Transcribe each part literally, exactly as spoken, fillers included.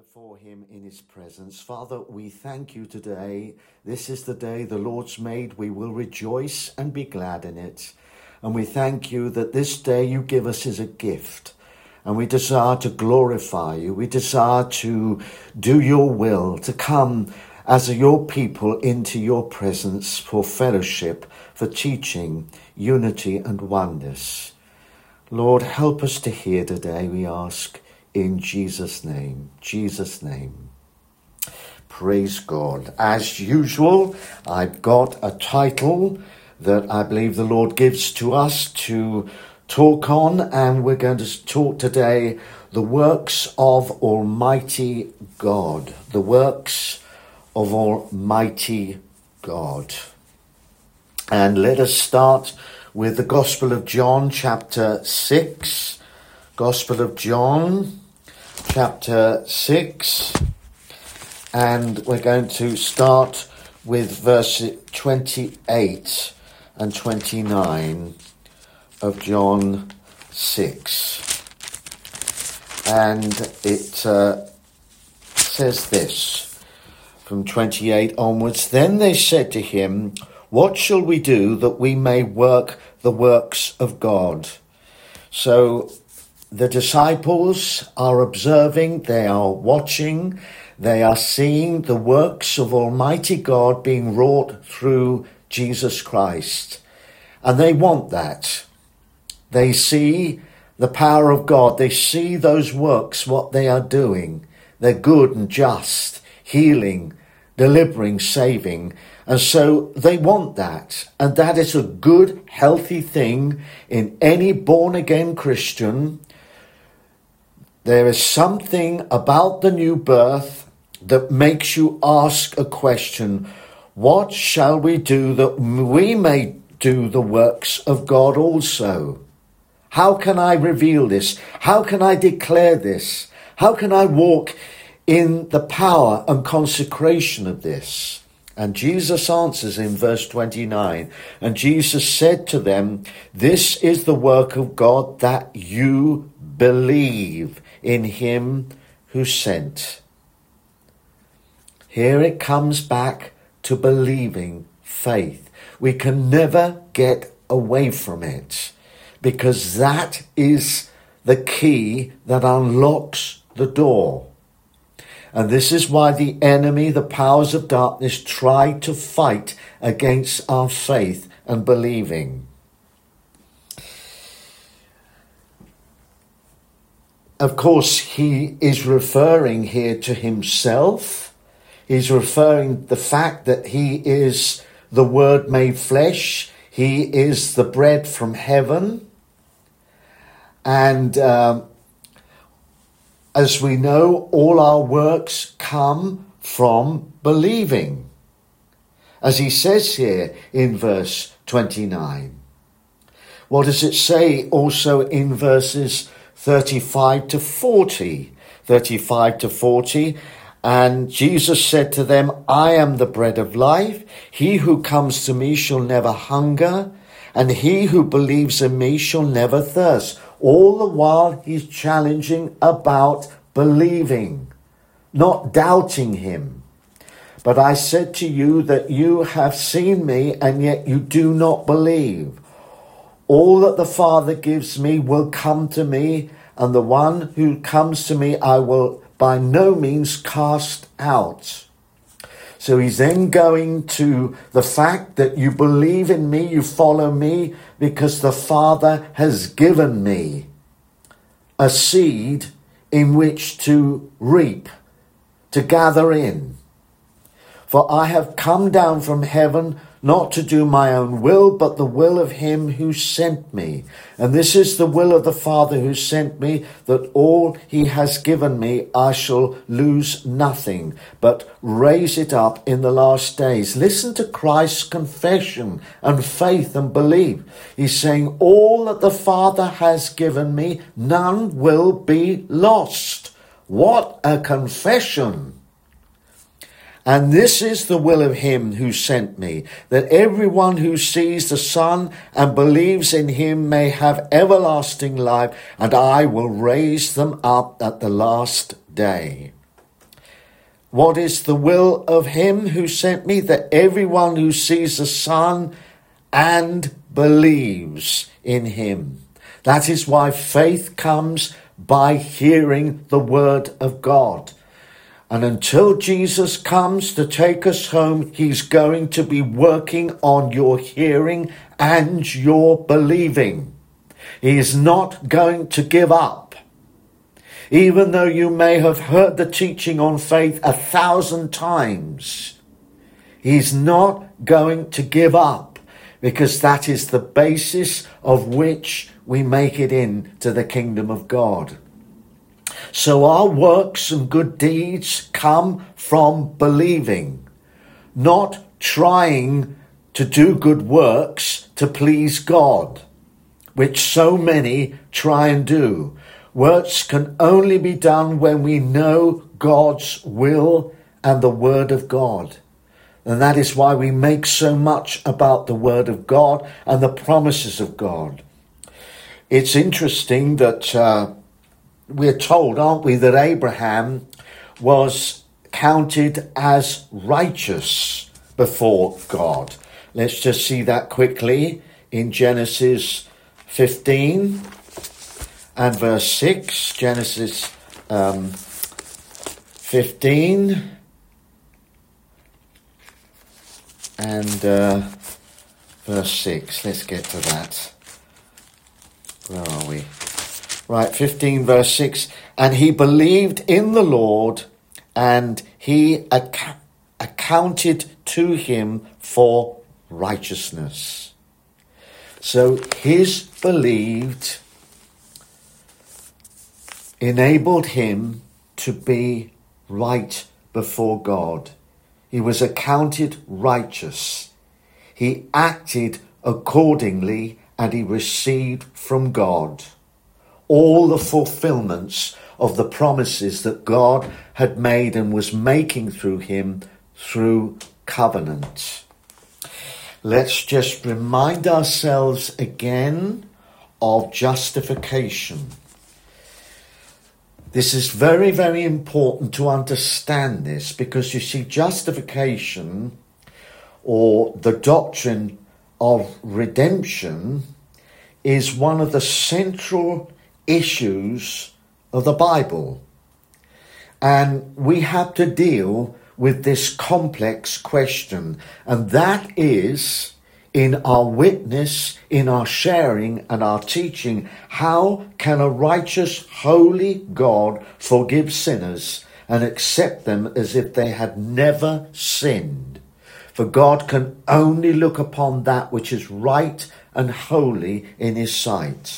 before him in his presence. Father, we thank you today. This is the day the Lord's made. We will rejoice and be glad in it. And we thank you that this day you give us as a gift. And we desire to glorify you. We desire to do your will, to come as your people into your presence for fellowship, for teaching, unity and oneness. Lord, help us to hear today, we ask. In Jesus' name, Jesus' name. Praise God. As usual, I've got a title that I believe the Lord gives to us to talk on, and we're going to talk today the works of Almighty God. The works of Almighty God. And let us start with the Gospel of John, chapter six. Gospel of John, chapter six, and we're going to start with verse twenty-eight and twenty-nine of John six. And it uh, says this, from twenty-eight onwards, "Then they said to him, 'What shall we do that we may work the works of God?'" So the disciples are observing, they are watching, they are seeing the works of Almighty God being wrought through Jesus Christ. And they want that. They see the power of God. They see those works, what they are doing. They're good and just, healing, delivering, saving. And so they want that. And that is a good, healthy thing in any born-again Christian. There is something about the new birth that makes you ask a question. What shall we do that we may do the works of God also? How can I reveal this? How can I declare this? How can I walk in the power and consecration of this? And Jesus answers in verse twenty-nine, "And Jesus said to them, 'This is the work of God, that you believe in him who sent.'" Here it comes back to believing, faith. We can never get away from it, because that is the key that unlocks the door. And this is why the enemy, the powers of darkness, try to fight against our faith and believing. Of course, he is referring here to himself. He's referring to the fact that he is the Word made flesh. He is the bread from heaven. And um, as we know, all our works come from believing. As he says here in verse twenty-nine. What does it say also in verses thirty-five to forty? thirty-five to forty. "And Jesus said to them, 'I am the bread of life. He who comes to me shall never hunger, and he who believes in me shall never thirst.'" All the while he's challenging about believing, not doubting him. "But I said to you that you have seen me, and yet you do not believe. All that the Father gives me will come to me, and the one who comes to me I will by no means cast out." So he's then going to the fact that you believe in me, you follow me, because the Father has given me a seed in which to reap, to gather in. "For I have come down from heaven not to do my own will, but the will of him who sent me. And this is the will of the Father who sent me, that all he has given me I shall lose nothing, but raise it up in the last days." Listen to Christ's confession and faith and belief. He's saying, all that the Father has given me, none will be lost. What a confession! "And this is the will of him who sent me, that everyone who sees the Son and believes in him may have everlasting life, and I will raise them up at the last day." What is the will of him who sent me? That everyone who sees the Son and believes in him. That is why faith comes by hearing the word of God. And until Jesus comes to take us home, he's going to be working on your hearing and your believing. He is not going to give up. Even though you may have heard the teaching on faith a thousand times, he's not going to give up, because that is the basis of which we make it into the kingdom of God. So our works and good deeds come from believing, not trying to do good works to please God, which so many try and do. Works can only be done when we know God's will and the word of God. And that is why we make so much about the word of God and the promises of God. It's interesting that uh, we're told, aren't we, that Abraham was counted as righteous before God. Let's just see that quickly in Genesis fifteen and verse six. Genesis um, fifteen and uh, verse six. Let's get to that. Where are we? Right, fifteen verse six. And he believed in the Lord, and he ac- accounted to him for righteousness. So his believed enabled him to be right before God. He was accounted righteous. He acted accordingly, and he received from God all the fulfillments of the promises that God had made and was making through him through covenant. Let's just remind ourselves again of justification. This is very, very important to understand this, because you see, justification, or the doctrine of redemption, is one of the central issues of the Bible. And we have to deal with this complex question, and that is, in our witness, in our sharing and our teaching, how can a righteous, holy God forgive sinners and accept them as if they had never sinned? For God can only look upon that which is right and holy in his sight.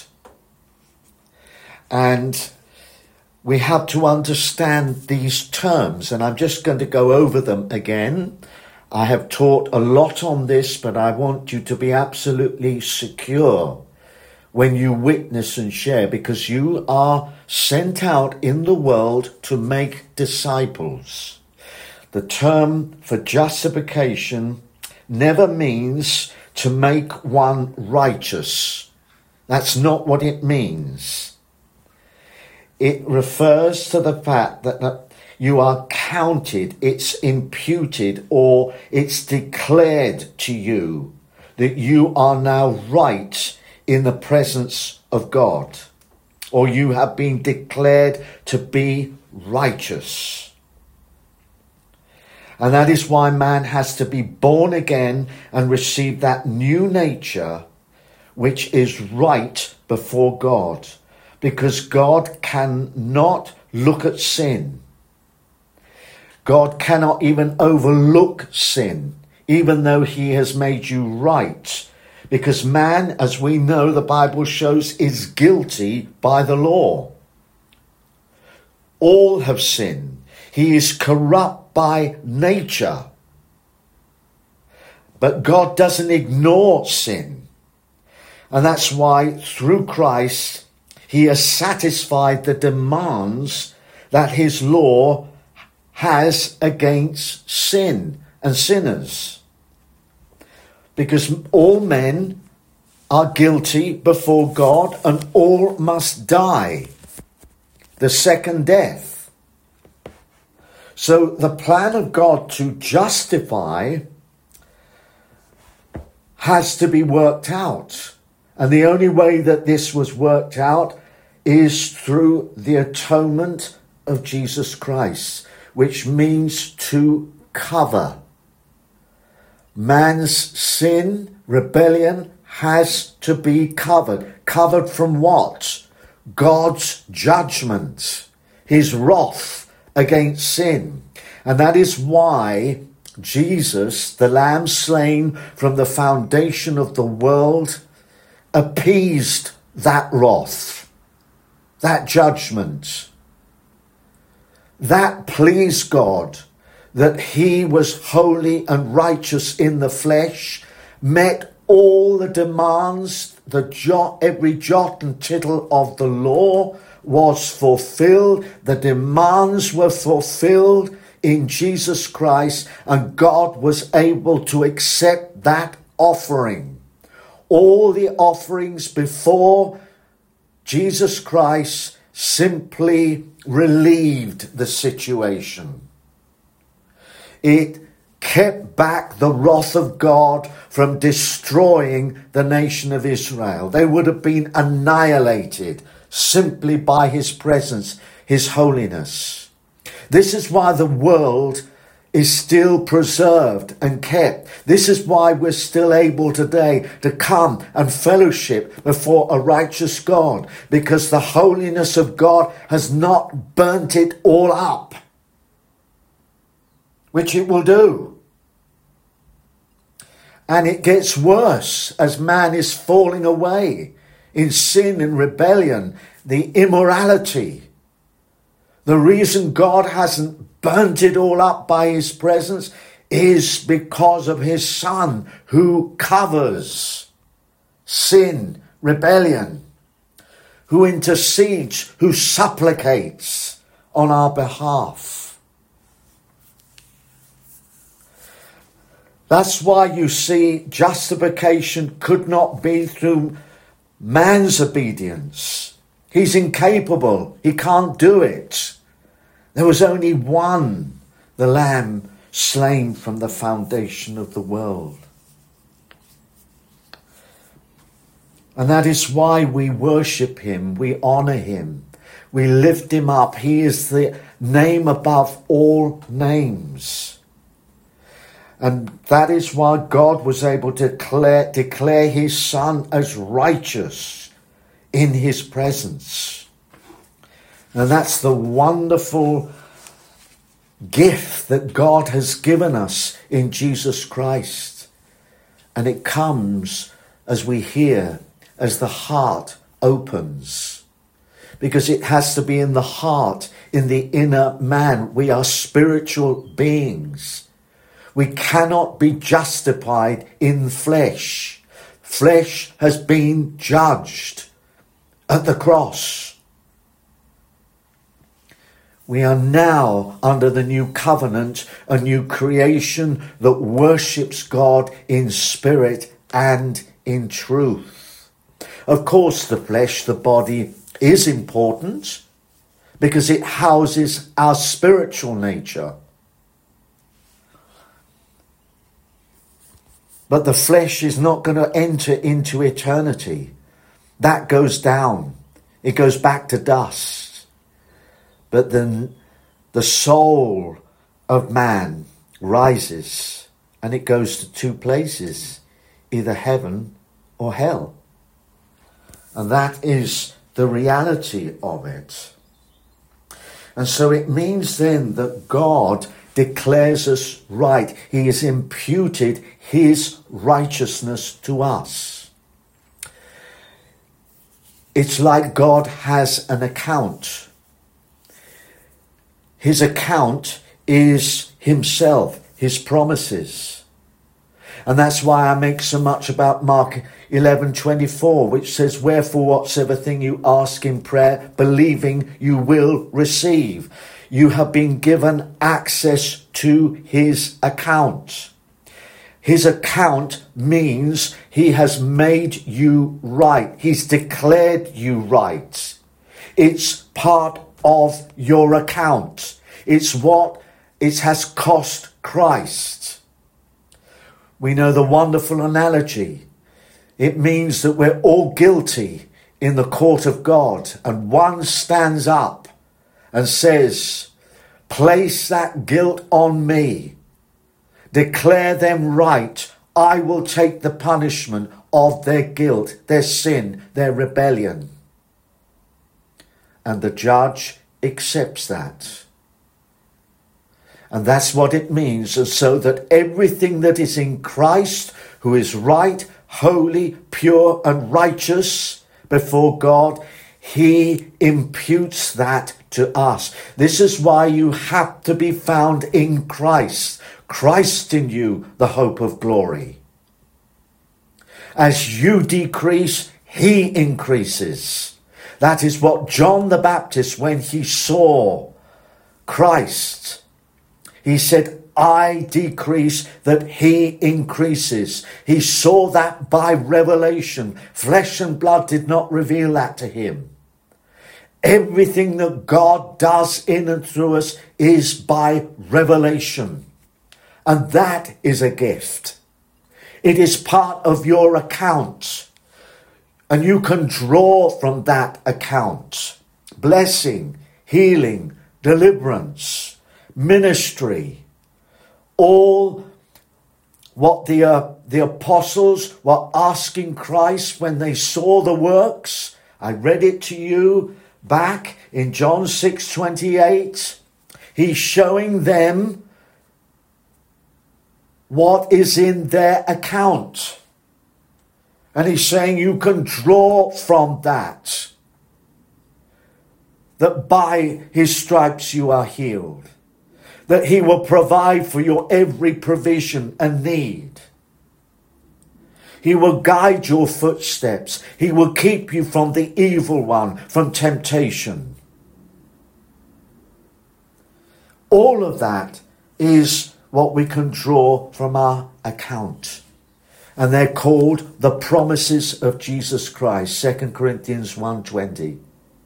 And we have to understand these terms, and I'm just going to go over them again. I have taught a lot on this, but I want you to be absolutely secure when you witness and share, because you are sent out in the world to make disciples. The term for justification never means to make one righteous. That's not what it means. It refers to the fact that, that you are counted, it's imputed, or it's declared to you that you are now right in the presence of God, or you have been declared to be righteous. And that is why man has to be born again and receive that new nature which is right before God. Because God cannot look at sin. God cannot even overlook sin, even though he has made you right. Because man, as we know, the Bible shows, is guilty by the law. All have sinned. He is corrupt by nature. But God doesn't ignore sin. And that's why through Christ, he has satisfied the demands that his law has against sin and sinners. Because all men are guilty before God, and all must die the second death. So the plan of God to justify has to be worked out. And the only way that this was worked out is through the atonement of Jesus Christ, which means to cover. Man's sin, rebellion, has to be covered. Covered from what? God's judgment, his wrath against sin. And that is why Jesus, the Lamb slain from the foundation of the world, appeased that wrath, that judgment. That pleased God, that he was holy and righteous in the flesh, met all the demands, the jot, every jot and tittle of the law was fulfilled. The demands were fulfilled in Jesus Christ, and God was able to accept that offering. All the offerings before Jesus Christ simply relieved the situation. It kept back the wrath of God from destroying the nation of Israel. They would have been annihilated simply by his presence, his holiness. This is why the world is still preserved and kept. This is why we're still able today to come and fellowship before a righteous God, because the holiness of God has not burnt it all up, which it will do. And it gets worse as man is falling away in sin and rebellion, the immorality. The reason God hasn't burnt it all up by his presence is because of his Son, who covers sin, rebellion, who intercedes, who supplicates on our behalf. That's why you see justification could not be through man's obedience. He's incapable. He can't do it. There was only one, the Lamb slain from the foundation of the world. And that is why we worship him, we honor him, we lift him up. He is the name above all names. And that is why God was able to declare, declare his Son as righteous in his presence. And that's the wonderful gift that God has given us in Jesus Christ. And it comes as we hear, as the heart opens. Because it has to be in the heart, in the inner man. We are spiritual beings. We cannot be justified in flesh. Flesh has been judged at the cross. We are now under the new covenant, a new creation that worships God in spirit and in truth. Of course, the flesh, the body, is important because it houses our spiritual nature. But the flesh is not going to enter into eternity. That goes down. It goes back to dust. But then the soul of man rises, and it goes to two places, either heaven or hell. And that is the reality of it. And so it means then that God declares us right. He has imputed his righteousness to us. It's like God has an account. His account is himself, his promises. And that's why I make so much about Mark eleven twenty-four, which says, "Wherefore whatsoever thing you ask in prayer, believing you will receive." You have been given access to his account. His account means he has made you right. He's declared you right. It's part of your account. It's what it has cost Christ. We know the wonderful analogy. It means that we're all guilty in the court of God, and one stands up and says, place that guilt on me. Declare them right. I will take the punishment of their guilt, their sin, their rebellion. And the judge accepts that. And that's what it means. And so that everything that is in Christ, who is right, holy, pure and righteous before God, he imputes that to us. This is why you have to be found in Christ. Christ in you, the hope of glory. As you decrease, he increases. That is what John the Baptist, when he saw Christ, he said, I decrease that he increases. He saw that by revelation. Flesh and blood did not reveal that to him. Everything that God does in and through us is by revelation. And that is a gift. It is part of your account. And you can draw from that account. Blessing, healing, deliverance, ministry. All what the, uh, the apostles were asking Christ when they saw the works. I read it to you back in John six twenty-eight. He's showing them what is in their account. And he's saying you can draw from that. That by his stripes you are healed. That he will provide for your every provision and need. He will guide your footsteps. He will keep you from the evil one, from temptation. All of that is what we can draw from our account. And they're called the promises of Jesus Christ, Second Corinthians one twenty.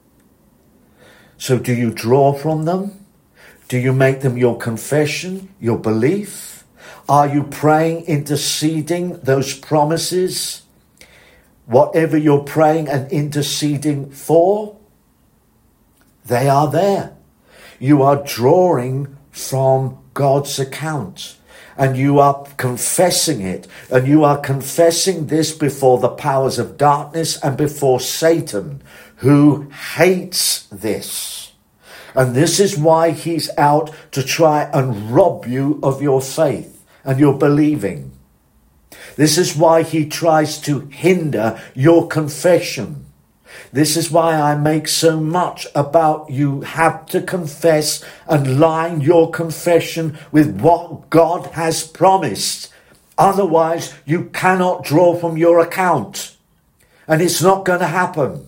So do you draw from them? Do you make them your confession, your belief? Are you praying, interceding those promises? Whatever you're praying and interceding for, they are there. You are drawing from God's account. And you are confessing it. And you are confessing this before the powers of darkness and before Satan, who hates this. And this is why he's out to try and rob you of your faith and your believing. This is why he tries to hinder your confession. This is why I make so much about you have to confess and line your confession with what God has promised. Otherwise, you cannot draw from your account. And it's not going to happen.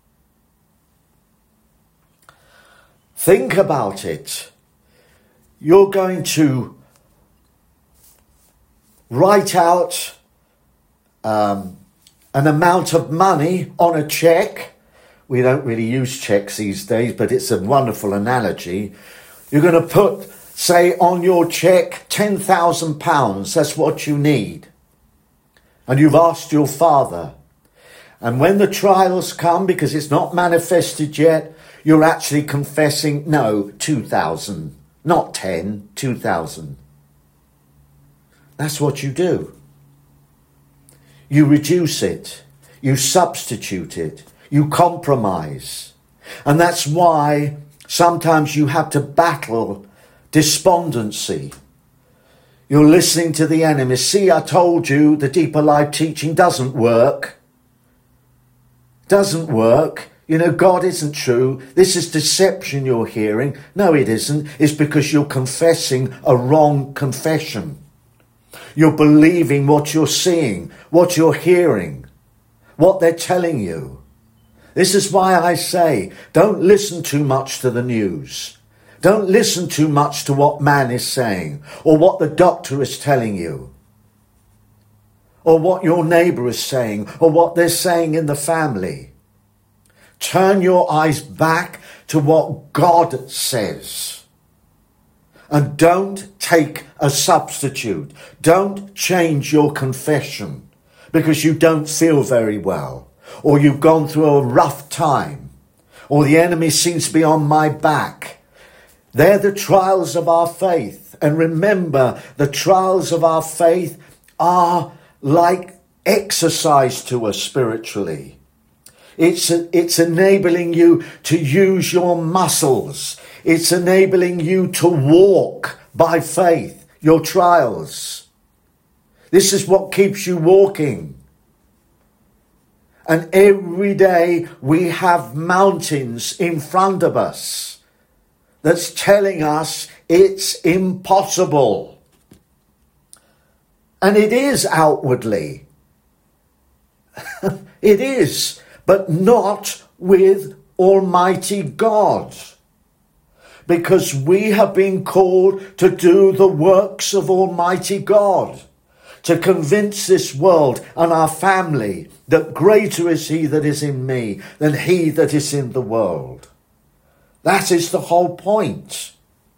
Think about it. You're going to write out um, an amount of money on a check. We don't really use checks these days, but it's a wonderful analogy. You're going to put, say, on your check ten thousand pounds. That's what you need. And you've asked your Father. And when the trials come, because it's not manifested yet, you're actually confessing, no, two thousand, not ten, two thousand. That's what you do. You reduce it. You substitute it. You compromise. And that's why sometimes you have to battle despondency. You're listening to the enemy. See, I told you the deeper life teaching doesn't work. Doesn't work. You know, God isn't true. This is deception you're hearing. No, it isn't. It's because you're confessing a wrong confession. You're believing what you're seeing, what you're hearing, what they're telling you. This is why I say, don't listen too much to the news. Don't listen too much to what man is saying or what the doctor is telling you or what your neighbour is saying or what they're saying in the family. Turn your eyes back to what God says And don't take a substitute. Don't change your confession because you don't feel very well, or you've gone through a rough time, or the enemy seems to be on my back. They're the trials of our faith. And remember, the trials of our faith are like exercise to us spiritually. It's, it's enabling you to use your muscles. It's enabling you to walk by faith, your trials. This is what keeps you walking. And every day we have mountains in front of us that's telling us it's impossible. And it is outwardly. It is, but not with Almighty God. Because we have been called to do the works of Almighty God, to convince this world and our family that greater is he that is in me than he that is in the world. That is the whole point.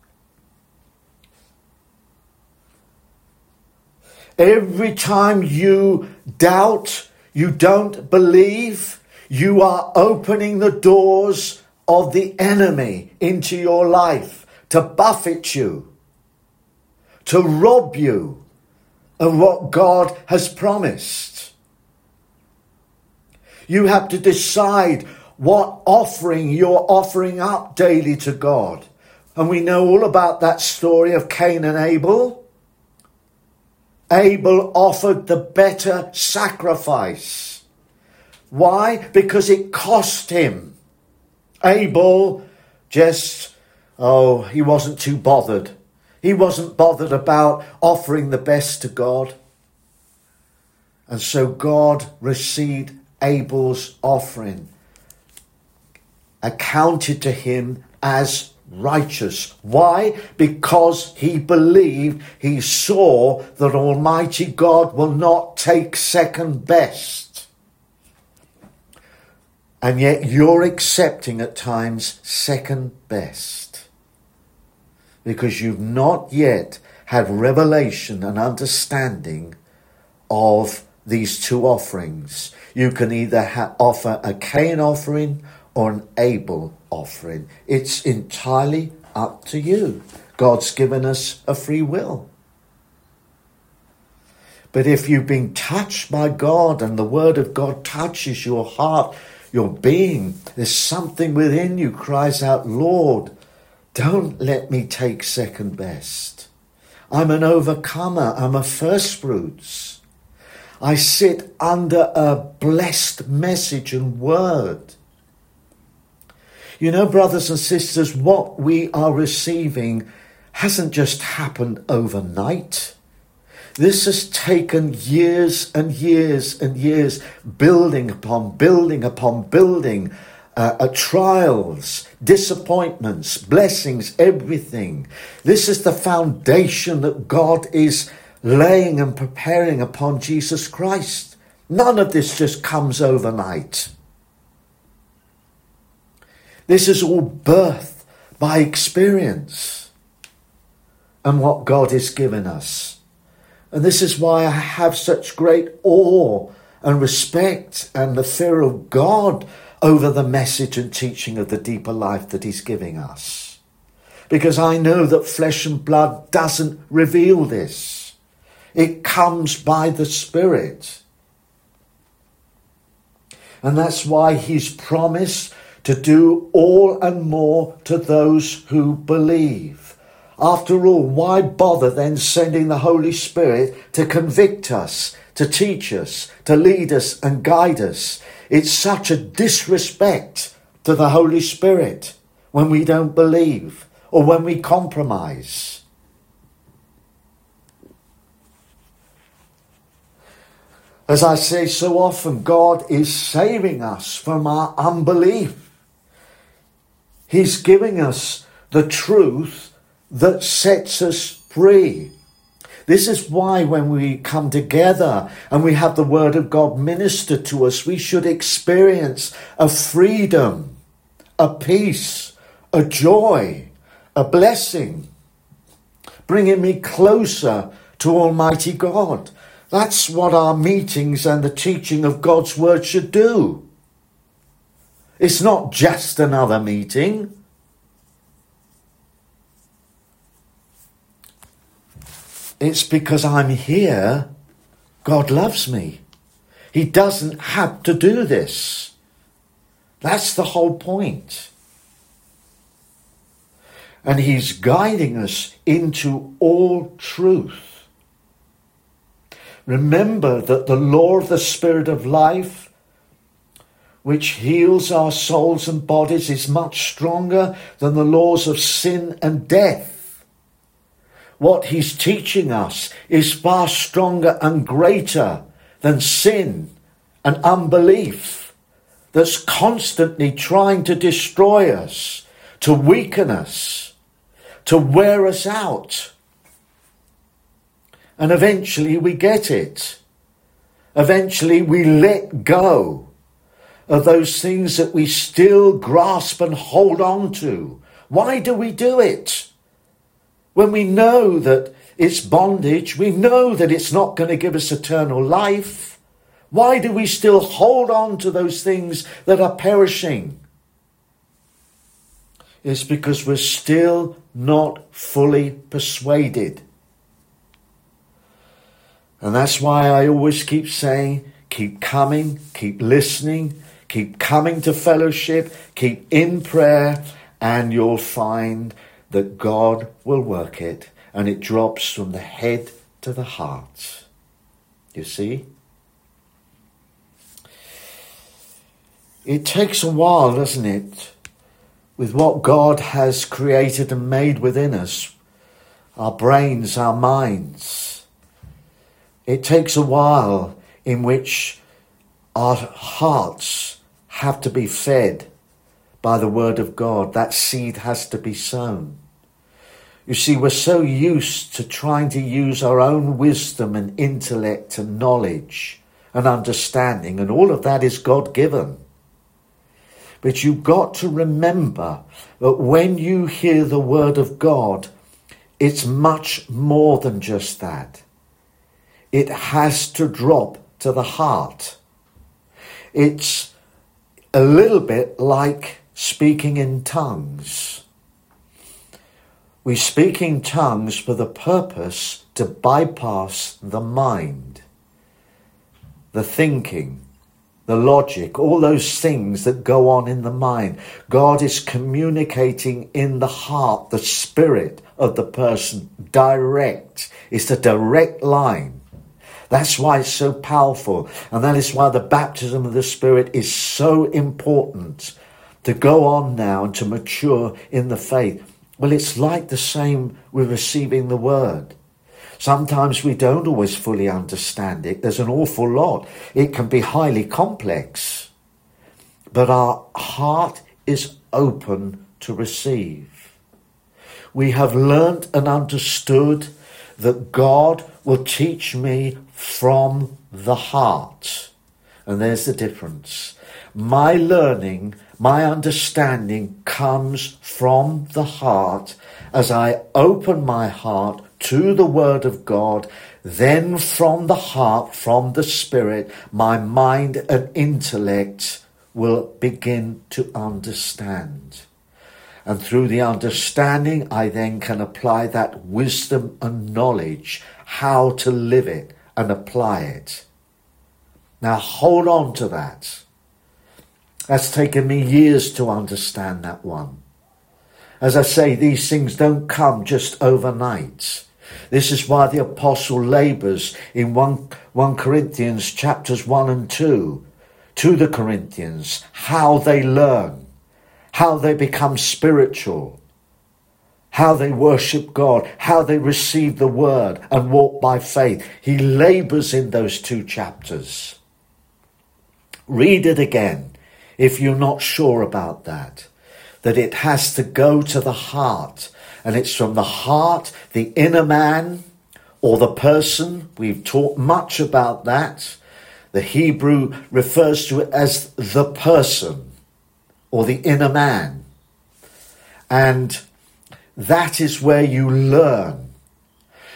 Every time you doubt, you don't believe, you are opening the doors of the enemy into your life to buffet you, to rob you of what God has promised. You have to decide what offering you're offering up daily to God. And we know all about that story of Cain and Abel. Abel offered the better sacrifice. Why? Because it cost him. Abel just, oh, he wasn't too bothered. He wasn't bothered about offering the best to God. And so God received Abel's offering, accounted to him as righteous. Why? Because he believed, he saw that Almighty God will not take second best. And yet you're accepting at times second best because you've not yet had revelation and understanding of these two offerings. You can either ha- offer a Cain offering or an Abel offering. It's entirely up to you. God's given us a free will. But if you've been touched by God and the word of God touches your heart, your being, there's something within you cries out, Lord, don't let me take second best. I'm an overcomer. I'm a first fruits. I sit under a blessed message and word. You know, brothers and sisters, what we are receiving hasn't just happened overnight. This has taken years and years and years, building upon building upon building, uh, uh, trials, disappointments, blessings, everything. This is the foundation that God is laying and preparing upon Jesus Christ. None of this just comes overnight. This is all birthed by experience and what God has given us. And this is why I have such great awe and respect and the fear of God over the message and teaching of the deeper life that he's giving us. Because I know that flesh and blood doesn't reveal this. It comes by the Spirit. And that's why he's promised to do all and more to those who believe. After all, why bother then sending the Holy Spirit to convict us, to teach us, to lead us and guide us? It's such a disrespect to the Holy Spirit when we don't believe or when we compromise. As I say so often, God is saving us from our unbelief. He's giving us the truth that sets us free. This is why when we come together and we have the word of God ministered to us, we should experience a freedom, a peace, a joy, a blessing. bringing me closer to Almighty God. That's what our meetings and the teaching of God's word should do. It's not just another meeting. It's because I'm here, God loves me. He doesn't have to do this. That's the whole point. And he's guiding us into all truth. Remember that the law of the Spirit of life, which heals our souls and bodies, is much stronger than the laws of sin and death. What he's teaching us is far stronger and greater than sin and unbelief that's constantly trying to destroy us, to weaken us, to wear us out. And eventually we get it. Eventually we let go of those things that we still grasp and hold on to. Why do we do it? When we know that it's bondage, we know that it's not going to give us eternal life. Why do we still hold on to those things that are perishing? It's because we're still not fully persuaded. And that's why I always keep saying, keep coming, keep listening, keep coming to fellowship, keep in prayer, and you'll find that God will work it, and it drops from the head to the heart. You see? It takes a while, doesn't it, with what God has created and made within us, our brains, our minds. It takes a while in which our hearts have to be fed by the word of God. That seed has to be sown. You see, we're so used to trying to use our own wisdom and intellect and knowledge and understanding, and all of that is God-given. But you've got to remember that when you hear the word of God, it's much more than just that. It has to drop to the heart. It's a little bit like speaking in tongues. We speak in tongues for the purpose to bypass the mind, the thinking, the logic, all those things that go on in the mind. God is communicating in the heart, the spirit of the person, direct. It's a direct line. That's why it's so powerful. And that is why the baptism of the Spirit is so important to go on now and to mature in the faith. Well, it's like the same with receiving the word. Sometimes we don't always fully understand it. There's an awful lot. It can be highly complex. But our heart is open to receive. We have learnt and understood that God will teach me from the heart. And there's the difference. My learning, my understanding comes from the heart as I open my heart to the word of God. Then from the heart, from the Spirit, my mind and intellect will begin to understand. And through the understanding, I then can apply that wisdom and knowledge, how to live it and apply it. Now hold on to that. That's taken me years to understand that one. As I say, these things don't come just overnight. This is why the apostle labours in First Corinthians chapters one and two to the Corinthians, how they learn, how they become spiritual, how they worship God, how they receive the word and walk by faith. He labours in those two chapters. Read it again if you're not sure about that, that it has to go to the heart. And it's from the heart, the inner man or the person. We've talked much about that. The Hebrew refers to it as the person or the inner man. And that is where you learn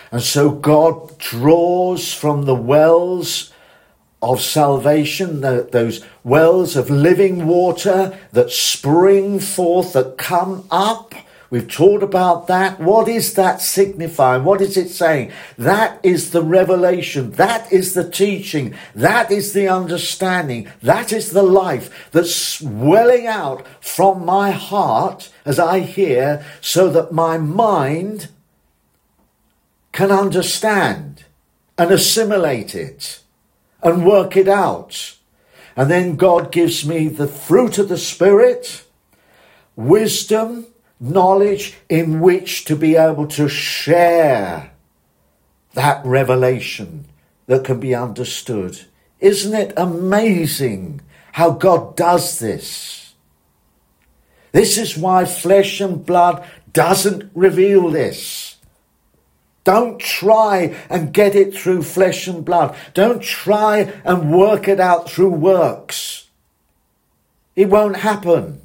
And so God draws from the wells of salvation, the, those wells of living water that spring forth, that come up. We've talked about that. What is that signifying? What is it saying? That is the revelation. That is the teaching. That is the understanding. That is the life that's swelling out from my heart as I hear, so that my mind can understand and assimilate it and work it out. And then God gives me the fruit of the Spirit, wisdom, knowledge in which to be able to share that revelation that can be understood. Isn't it amazing how God does this? This is why flesh and blood doesn't reveal this. Don't try and get it through flesh and blood. Don't try and work it out through works. It won't happen.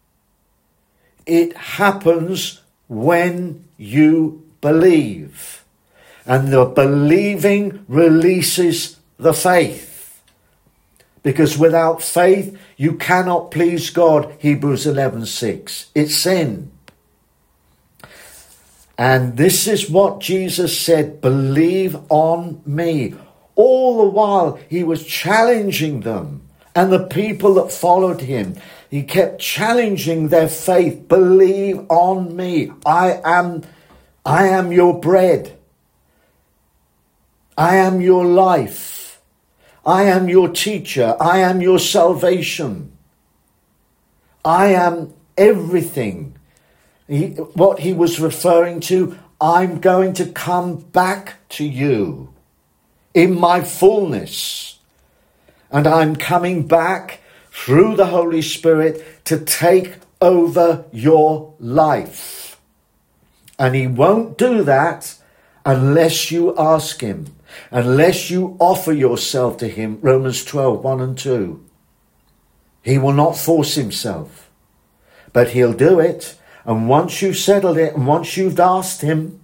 It happens when you believe. And the believing releases the faith. Because without faith, you cannot please God. Hebrews eleven six. It's sin. And this is what Jesus said, believe on me. All the while he was challenging them and the people that followed him. He kept challenging their faith. Believe on me. I am, I am your bread. I am your life. I am your teacher. I am your salvation. I am everything. He, what he was referring to, I'm going to come back to you in my fullness. And I'm coming back through the Holy Spirit to take over your life. And he won't do that unless you ask him, unless you offer yourself to him. Romans twelve, one and two. He will not force himself, but he'll do it. And once you've settled it, and once you've asked him,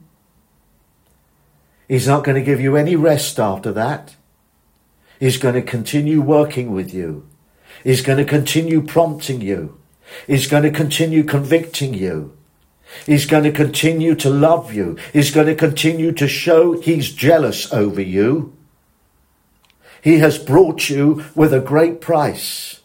he's not going to give you any rest after that. He's going to continue working with you. He's going to continue prompting you. He's going to continue convicting you. He's going to continue to love you. He's going to continue to show he's jealous over you. He has brought you with a great price.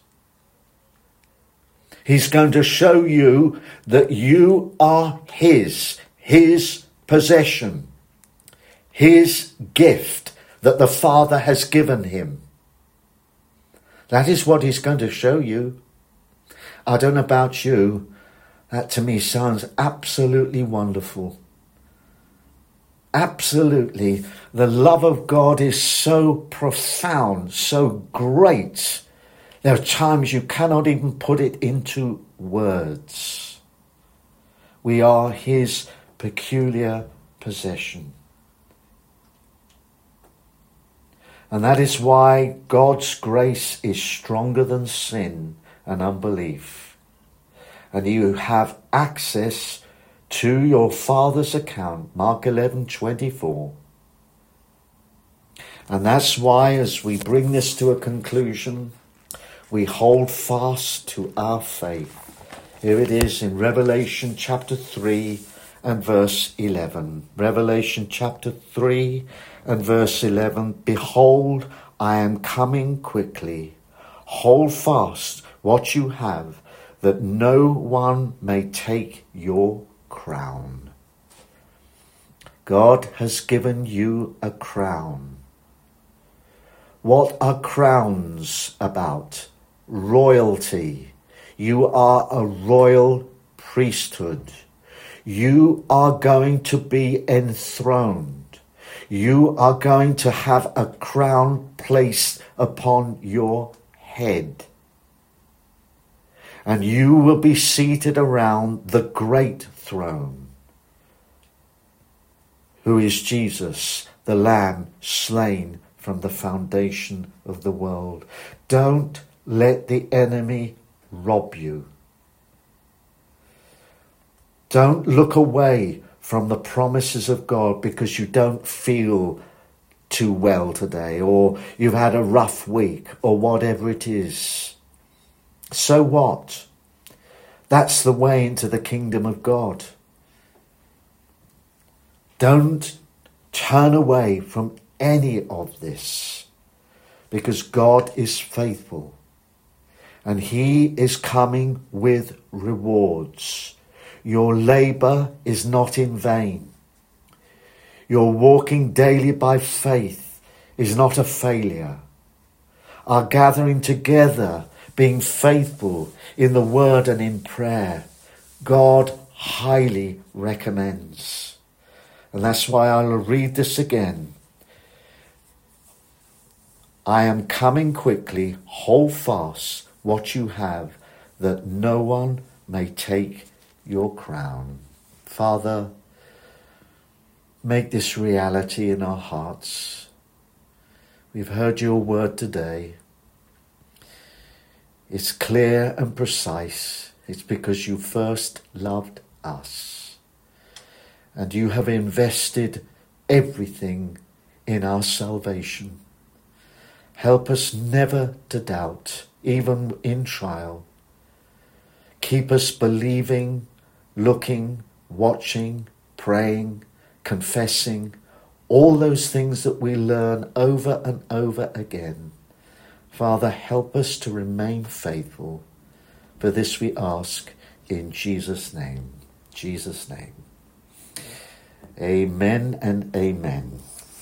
He's going to show you that you are his, his possession, his gift that the Father has given him. That is what he's going to show you. I don't know about you. That to me sounds absolutely wonderful. Absolutely. The love of God is so profound, so great. There are times you cannot even put it into words. We are his peculiar possession. And that is why God's grace is stronger than sin and unbelief. And you have access to your Father's account, Mark eleven twenty-four. And that's why, as we bring this to a conclusion, we hold fast to our faith. Here it is in Revelation chapter three and verse eleven. Revelation chapter three and verse eleven. Behold, I am coming quickly. Hold fast what you have, that no one may take your crown. God has given you a crown. What are crowns about? Royalty. You are a royal priesthood. You are going to be enthroned. You are going to have a crown placed upon your head. And you will be seated around the great throne, who is Jesus, the Lamb slain from the foundation of the world. Don't let the enemy rob you. Don't look away from the promises of God because you don't feel too well today, or you've had a rough week, or whatever it is. So what? That's the way into the kingdom of God. Don't turn away from any of this, because God is faithful and he is coming with rewards. Your labour is not in vain. Your walking daily by faith is not a failure. Our gathering together, being faithful in the word and in prayer, God highly recommends. And that's why I'll read this again. I am coming quickly, hold fast what you have, that no one may take your crown. Father, make this reality in our hearts. We've heard your word today. It's clear and precise. It's because you first loved us. And you have invested everything in our salvation. Help us never to doubt, even in trial. Keep us believing, looking, watching, praying, confessing, all those things that we learn over and over again. Father, help us to remain faithful. For this we ask in Jesus' name. Jesus' name. Amen and amen.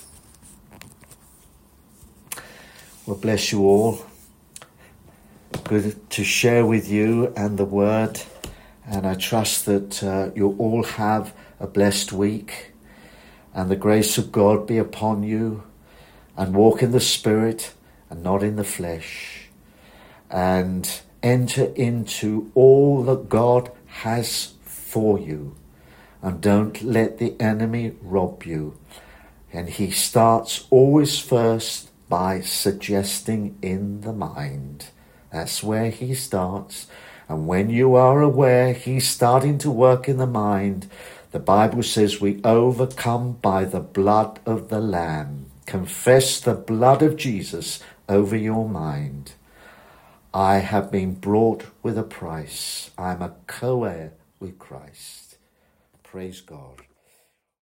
Well, bless you all. Good to share with you and the word. And I trust that uh, you'll all have a blessed week. And the grace of God be upon you. And walk in the Spirit and not in the flesh. And enter into all that God has for you. And don't let the enemy rob you. And he starts always first by suggesting in the mind. That's where he starts. And when you are aware he's starting to work in the mind, the Bible says we overcome by the blood of the Lamb. Confess the blood of Jesus over your mind. I have been brought with a price. I'm a co-heir with Christ. Praise God.